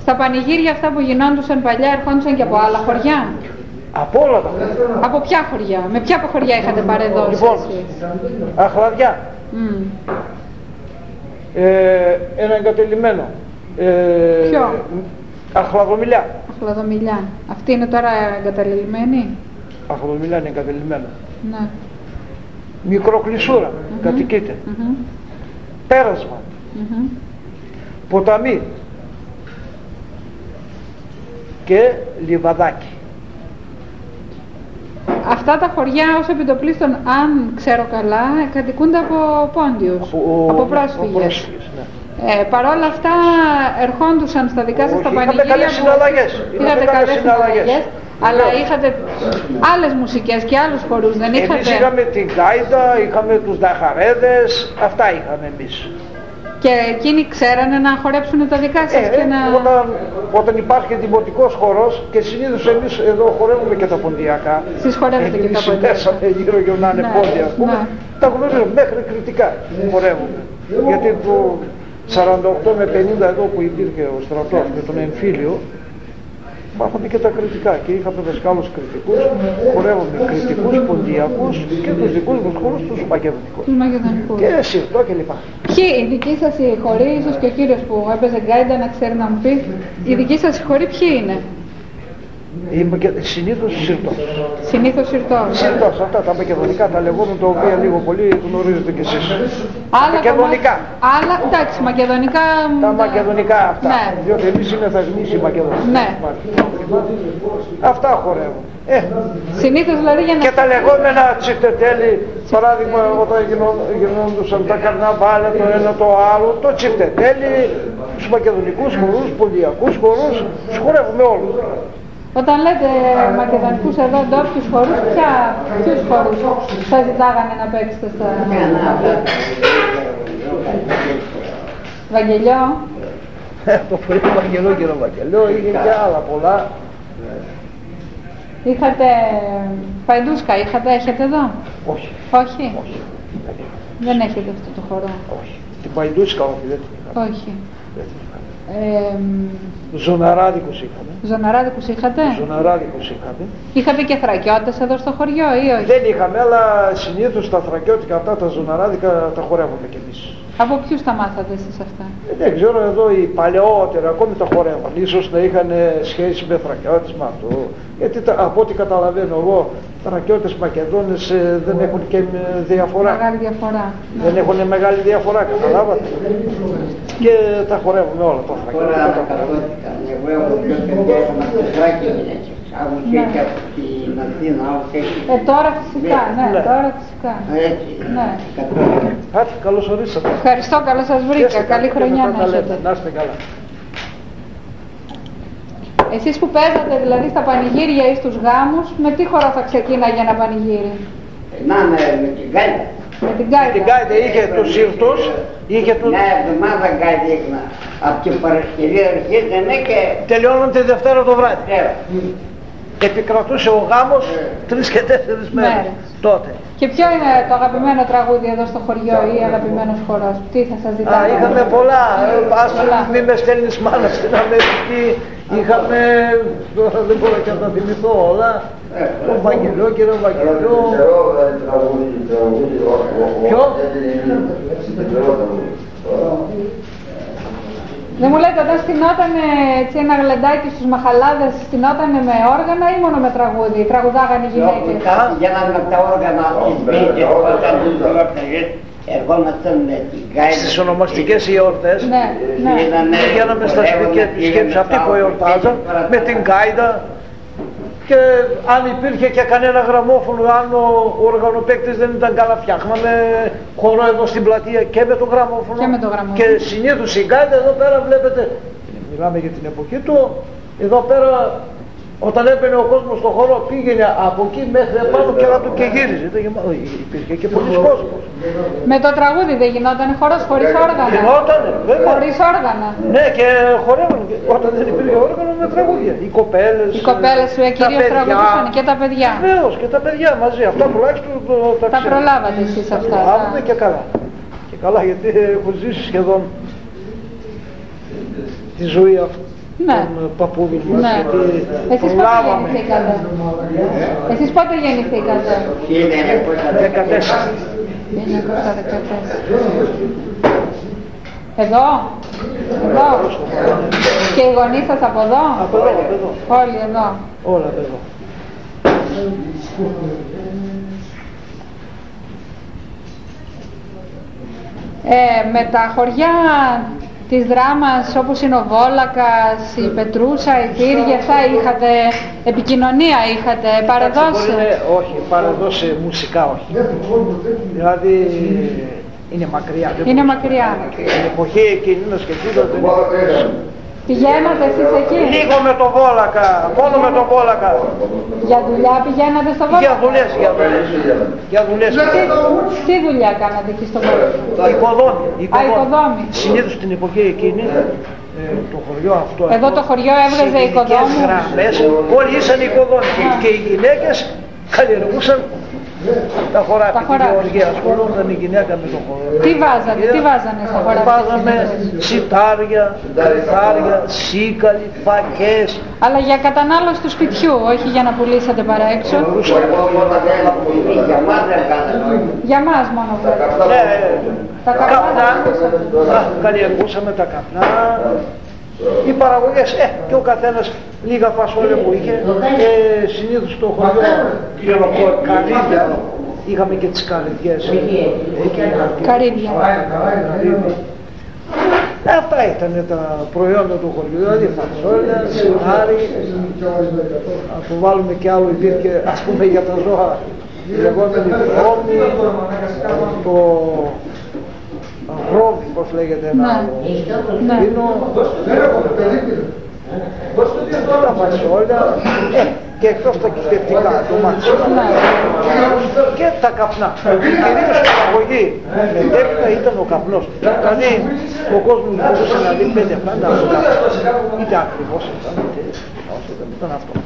Στα πανηγύρια αυτά που γινόντουσαν παλιά ερχόντουσαν και από άλλα χωριά? Από όλα τα χωριά. Από ποια χωριά? Με ποια χωριά είχατε παρεδώσει? Λοιπόν, Αχλαδιά. Ένα εγκατελειμμένο. Ποιο? Αχλαδομηλιά. Αχλαδομηλιά. Αυτή είναι τώρα εγκαταλειμμένη? Αχλαδομηλιά είναι εγκατελειμμένο. Ναι. Μικροκλεισούρα, κατοικείται. Πέρασμα. Ποταμί. Και λιβαδάκι. Αυτά τα χωριά ως επιτοπλίστων, αν ξέρω καλά, κατοικούνται από πόντιους, από πρόσφυγες. Ναι. Παρόλα αυτά ερχόντουσαν στα δικά σας τα πανηγύρια. Είχατε καλές συναλλαγές. Είχατε καλές συναλλαγές. Αλλά είχατε άλλες μουσικές και άλλους χορούς, δεν είχατε? Εμείς είχαμε την γκάιντα, είχαμε τους δαχαρέδες, αυτά είχαμε εμείς. Και εκείνοι ξέρανε να χορέψουν τα δικά σας και να... Όταν υπάρχει δημοτικός χορός, και συνήθως εμείς εδώ χορεύουμε και τα ποντιακά. Εσείς χορεύετε και τα ποντιακά. Συνέσαμε γύρω για να είναι πόντια, ας πούμε. Τα γνωρίζουμε μέχρι κριτικά χορεύουμε. Γιατί το 48 με 50 εδώ που υπήρχε ο στρατός με τον εμφύλιο, υπάρχουν και τα κριτικά και είχαμε δασκάλους κριτικούς, χορεύαμε κριτικούς, ποντιακούς και τους δικούς μας χώρους, τους μακεδονικούς. Και σιρτό και λοιπά. Ποιοι οι δικοί σας οι χοροί, ίσως και ο κύριος που έπαιζε γκάιντα να ξέρει να μου πει, οι δικοί σας οι χοροί ποιοι είναι? Συνήθως σιρτός. Συνήθως σιρτός. Σιρτός, αυτά τα μακεδονικά, τα λεγόμενα, τα οποία λίγο πολύ γνωρίζετε κι εσείς. Μακεδονικά. Άλλα, εντάξει, μακεδονικά. Τα μακεδονικά αυτά. Ναι. Διότι εμείς είναι θα γνήσιοι Μακεδονικοί. Ναι. Αυτά χορεύουν. Συνήθως δηλαδή για να... Και τα λεγόμενα τσιφτετέλη, παράδειγμα όταν γινόντουσαν τα καρναβάλια το ένα το άλλο, το τσιφτετέλη, τους μακεδονικούς χορούς, πολιακούς χορούς, τους χορεύουμε όλους. Όταν λέτε μακεδονικούς εδώ ντόπιους χορούς, ποιους χορούς θα ζητάγανε να παίξετε στα... Βαγγελιό. Το πρωί Βαγγελό και το Βαγγελό, είχε και άλλα πολλά. Είχατε παϊντούσκα, έχετε εδώ? Όχι. Όχι. Δεν έχετε αυτό το χορό? Όχι. Την παϊντούσκα όχι, δεν την είχαμε. Όχι. Ζωναράδικους είχαμε. Ζωναράδικους είχατε? Ζωναράδικους είχαμε. Είχατε και θρακιώτες εδώ στο χωριό ή όχι? Δεν είχαμε, αλλά συνήθως τα θρακιώτικα αυτά, τα ζωναράδικα τα χορεύουμε κι εμείς. Από ποιους τα μάθατε εσείς αυτά? Δεν ξέρω, εδώ οι παλαιότεροι ακόμη τα χορεύαν. Ίσως να είχαν σχέση με θρακιώτες με αυτό. Γιατί από ό,τι καταλαβαίνω εγώ, θρακιώτες Μακεδόνες δεν έχουν και διαφορά. Μεγάλη διαφορά. Δεν έχουν μεγάλη διαφορά, καταλάβατε. Και τα χορεύουμε όλα τα θρακιώτικα. Εγώ έχω πιο παιδιά, είχαμε στη Θράκη γυναίκες. Άλλους και από την Αθήνα, άλλους έχει... Τώρα φυσικά, ναι, τώρα φυσικά. Έτσι, ναι. Άρα, καλώς ορίσατε. Ευχαριστώ, καλώς σας βρήκα. Καλή χρονιά να έχετε. Να είστε καλά. Εσείς που παίζατε δηλαδή στα πανηγύρια ή στους γάμους, με τι χορό θα ξεκίναγε ένα πανηγύρι? Να, με την γκάιντα. Με την γκάιντα. Την γκάιντα είχε τους ήρτους, είχε τους... Μια εβδομάδα γκάιντα έκανα. Από την Παρασκευή αρχίζανε και... Τελειώναν τη Δευτέρα το βράδυ. Επικρατούσε ο γάμος 3 και 4 μέρες τότε. Και ποιο είναι το αγαπημένο τραγούδι εδώ στο χωριό ή αγαπημένος χορός? Τι θα σας ζητάω? Είχαμε πολλά. Ας μην με στέλνεις μάνα στην Αμερική. Είχαμε, τώρα δεν μπορώ και να τα θυμηθώ όλα. Το Βαγγελό και το Βαγγελό. Ποιο? Δεν μου λέτε, όταν στηνότανε έτσι ένα γλεντάκι στους μαχαλάδες, στηνότανε με όργανα ή μόνο με τραγούδι? Τραγουδάγανε οι γυναίκες? Για να με τα όργανα στις μπήκες, όταν τους γιόρταγες, ερχόμασταν με την γκάιντα. Στις ονομαστικές γιορτές, πηγαίναμε στα σπίτια επισκέψεις, αυτοί που εορτάζαν, με την γκάιντα. Και αν υπήρχε και κανένα γραμμόφωνο, αν ο οργανοπαίκτης δεν ήταν καλά, φτιάχναμε χορό εδώ στην πλατεία και με το γραμμόφωνο. Και συνήθως η γκάιντα εδώ πέρα βλέπετε, μιλάμε για την εποχή του, εδώ πέρα όταν έμπαινε ο κόσμος στο χώρο πήγαινε από εκεί μέχρι επάνω και κάτω και γύριζε. Υπήρχε και πολλοί κόσμος. Με το τραγούδι δεν γινόταν χορός χωρίς όργανα? Γινότανε, βέβαια. Χωρίς όργανα? Ναι, και χορεύαν όταν δεν υπήρχε όργανο με τραγούδια. Οι κοπέλες, κυρίως τραγουδούσαν και τα παιδιά. Βεβαίως, και τα παιδιά μαζί. Αυτά τουλάχιστον τα προλάβατε εσείς αυτά? Προλάβαμε και καλά. Και καλά, γιατί έχω ζήσει σχεδόν τη ζωή Ναι. Τον παππούδι μας, Ναι. γιατί Εσείς πότε προλάβαμε. γεννηθήκατε? Εσείς πότε γεννηθήκατε? 14. 1914. Εδώ? Εδώ? Και οι γονείς σας από εδώ? Από εδώ. Όλοι εδώ? Όλα από εδώ. Με τα χωριά της Δράμας όπως είναι ο Βόλακας, η Πετρούσα, η Τύργη, αυτά είχατε επικοινωνία, είχατε παρεδώσει? Όχι, παρεδώσει μουσικά όχι. Δηλαδή είναι μακριά. Είναι μακριά. Την εποχή εκείνη να σκεφτείτε. Πηγαίνατε εσείς εκεί? Λίγο με τον Βόλακα, μόνο με τον Βόλακα. Για δουλειά πηγαίνατε στο Βόλακα? Για δουλειές. Τι δουλειά κάνατε εκεί στο Βόλακα? Οικοδόμη. Συνήθως στην εποχή εκείνη, το χωριό αυτό. Εδώ το χωριό έβγαζε οικοδόμους. Γραμμές, όλοι ήσαν οικοδόμοι και οι γυναίκες καλλιεργούσαν τα χωράφια, τη γεωργία, ασχολούνταν η γυναίκα με το χωριό. Τι βάζανε στα χωράφια? Βάζαμε σιτάρια, κρυθάρια, σίκαλοι, φακές. Αλλά για κατανάλωση του σπιτιού, όχι για να πουλήσετε παρά έξω. Για μας μόνο βέβαια. Τα καπνά. Καλλιεργούσαμε τα καπνά. Οι παραγωγές, και ο καθένας λίγα φασόλια που είχε, συνήθως στο χωριό καρύδια, είχαμε και τις καρυδιές. Καρύδια. Αυτά ήταν τα προϊόντα του χωριού, δηλαδή φασόλια, σινάρι, να το βάλουμε κι άλλο, υπήρχε ας πούμε για τα ζώα, η λεγόμενη βρώμη, το ρόβι, πώς λέγεται ένα άλλο, τα φασόλια, και εκτός τα κυφτευτικά, το ματσόνα και τα καπνά. Κυρίως η παραγωγή με τέπιτα ήταν ο καπνός. Δηλαδή ο κόσμος μπορούσε να δει 5 φράντα από καπνό. Είτε ακριβώς ήταν, είτε ήταν αυτό.